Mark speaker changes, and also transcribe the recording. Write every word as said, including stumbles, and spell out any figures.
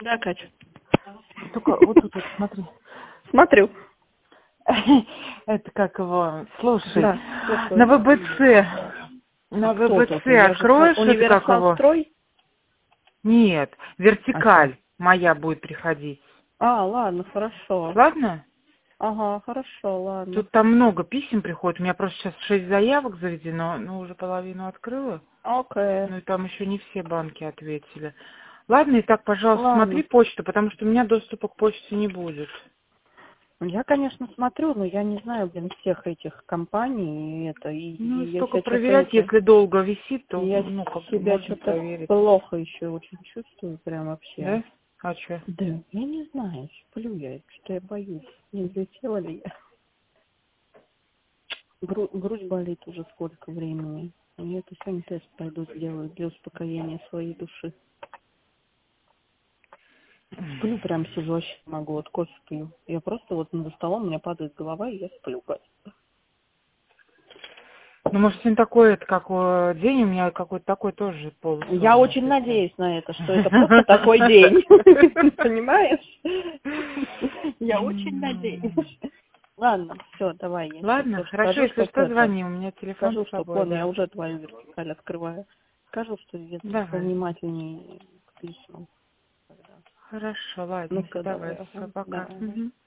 Speaker 1: Да, Катя.
Speaker 2: Только вот тут вот, смотри.
Speaker 1: Смотрю.
Speaker 2: Это как его, слушай,
Speaker 1: Да, слушаю.
Speaker 2: на ВБЦ, на
Speaker 1: А кто тут?
Speaker 2: ВБЦ
Speaker 1: Я же
Speaker 2: откроешь,
Speaker 1: смо-
Speaker 2: это как
Speaker 1: Универсал
Speaker 2: его?
Speaker 1: строй?
Speaker 2: Нет,
Speaker 1: А что?
Speaker 2: вертикаль моя будет приходить.
Speaker 1: А, ладно, хорошо.
Speaker 2: Ладно?
Speaker 1: Ага, хорошо, ладно.
Speaker 2: Тут там много писем приходит. У меня просто сейчас шесть заявок заведено, ну уже половину открыла.
Speaker 1: Окей.
Speaker 2: Ну и там еще не все банки ответили. Ладно, и так, пожалуйста, смотри
Speaker 1: Ладно.
Speaker 2: почту, потому что у меня доступа к почте не будет.
Speaker 1: Ну, я, конечно, смотрю, но я не знаю, блин, всех этих компаний и это, и,
Speaker 2: Ну,
Speaker 1: и я
Speaker 2: только
Speaker 1: себя что-то
Speaker 2: проверять,
Speaker 1: это,
Speaker 2: если долго висит,
Speaker 1: и
Speaker 2: то,
Speaker 1: я
Speaker 2: ну, как бы
Speaker 1: себя
Speaker 2: можно
Speaker 1: что-то
Speaker 2: проверить.
Speaker 1: плохо еще очень чувствую, прям вообще.
Speaker 2: Да? А что?
Speaker 1: Да, я не знаю, сплю я, что я боюсь, не взлетела ли я. Гру- грудь болит уже сколько времени. И я это сегодня тест пойду сделаю для успокоения своей души. Сплю, прям сижу, вообще не могу, вот кофе пью. Я просто вот над столом, у меня падает голова, и я сплю.
Speaker 2: Ну, может, сегодня такой, это как э, день у меня какой-то такой тоже полусонный.
Speaker 1: Я очень
Speaker 2: такой.
Speaker 1: надеюсь на это, что это просто такой день. Понимаешь? Я очень надеюсь. Ладно, все, давай, я сейчас
Speaker 2: Ладно,
Speaker 1: тоже
Speaker 2: хорошо,
Speaker 1: скажу,
Speaker 2: если
Speaker 1: чтоб
Speaker 2: что,
Speaker 1: это,
Speaker 2: звони, у меня телефон
Speaker 1: скажу,
Speaker 2: с
Speaker 1: что
Speaker 2: собой,
Speaker 1: вон, я
Speaker 2: да.
Speaker 1: уже твою вертикаль открываю. Скажу, что я
Speaker 2: Давай.
Speaker 1: повнимательнее к письмам.
Speaker 2: Хорошо,
Speaker 1: Ну
Speaker 2: ладненько,
Speaker 1: все,
Speaker 2: давай,
Speaker 1: давай,
Speaker 2: все,
Speaker 1: ага,
Speaker 2: пока.
Speaker 1: давай.
Speaker 2: Мгм.